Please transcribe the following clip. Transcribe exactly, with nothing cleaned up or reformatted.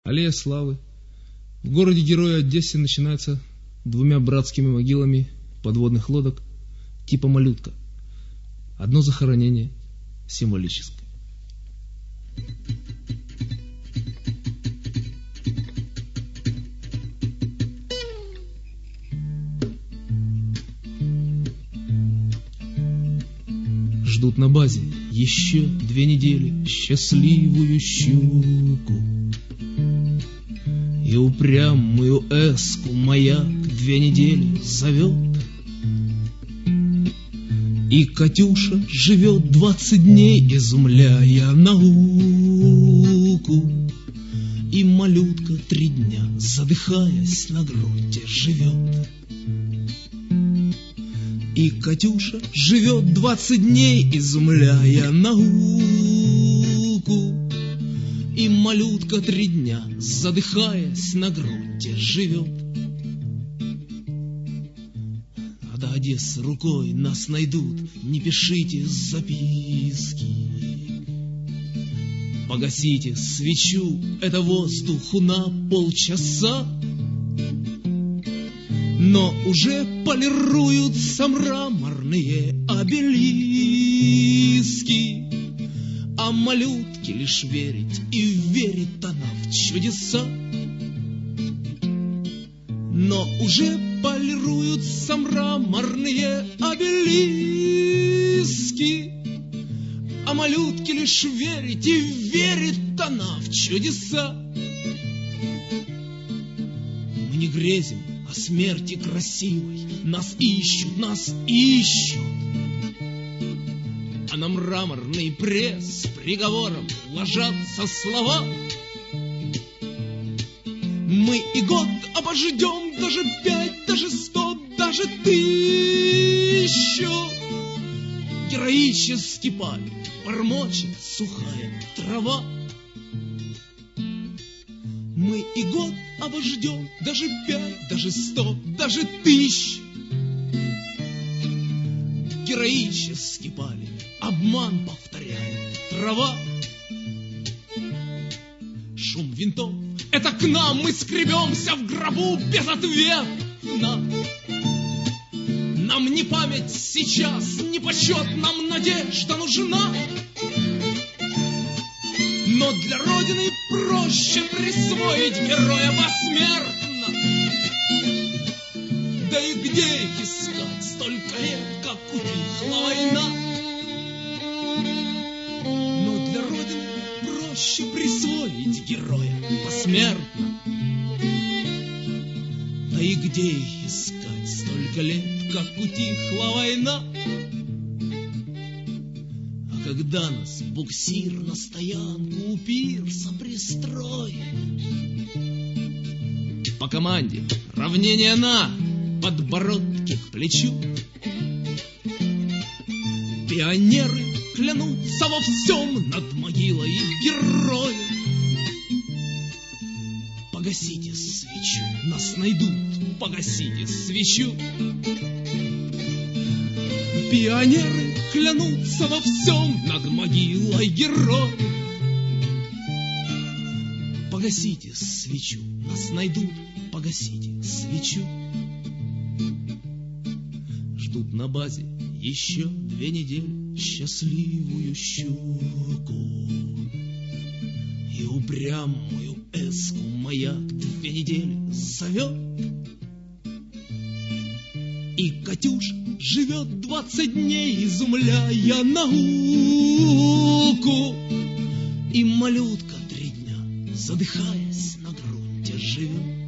Аллея славы. В городе Героя Одессе начинается двумя братскими могилами подводных лодок типа «Малютка». Одно захоронение символическое. Ждут на базе еще две недели счастливую щуку. И упрямую эску маяк две недели зовет. И Катюша живет двадцать дней, изумляя науку. И малютка три дня, задыхаясь на груди, живет. И Катюша живет двадцать дней, изумляя науку. И малютка три дня, задыхаясь на груди, живет. А до Одессы рукой нас найдут, не пишите записки. Погасите свечу, это воздуху на полчаса. Но уже полируются мраморные обелиски. А малютке лишь верить, и верит она в чудеса. Но уже полируются мраморные обелиски. А малютке лишь верить, и верит она в чудеса. Мы не грезим о смерти красивой, нас ищут, нас ищут. А на мраморный пресс приговором ложатся слова. Мы и год обождем, даже пять, даже сто, даже тысячу. Героически палит, бормочет сухая трава. Мы и год обождем, даже пять, даже сто, даже тысячу. Героически палит, обман повторяет трава. Шум винтов — это к нам, мы скребемся в гробу безответно. Нам не память сейчас, не почет, нам надежда нужна. Но для Родины проще присвоить героя посмертно. Да и где их искать, столько лет, как утихла война. Но для Родины проще присвоить героя посмертно. Да и где их искать, столько лет, как утихла война. Когда нас буксир на стоянку у пирса пристроит, по команде равнение на подбородке к плечу. Пионеры клянутся во всем над могилой героя. Погасите свечу, нас найдут, погасите свечу. Пионеры клянутся во всем над могилой героя. Погасите свечу, нас найдут, погасите свечу. Ждут на базе еще две недели счастливую щуку. И упрямую эску маяк две недели зовет. И Катюша живет двадцать дней, изумляя науку. И малютка три дня, задыхаясь на груди, живет.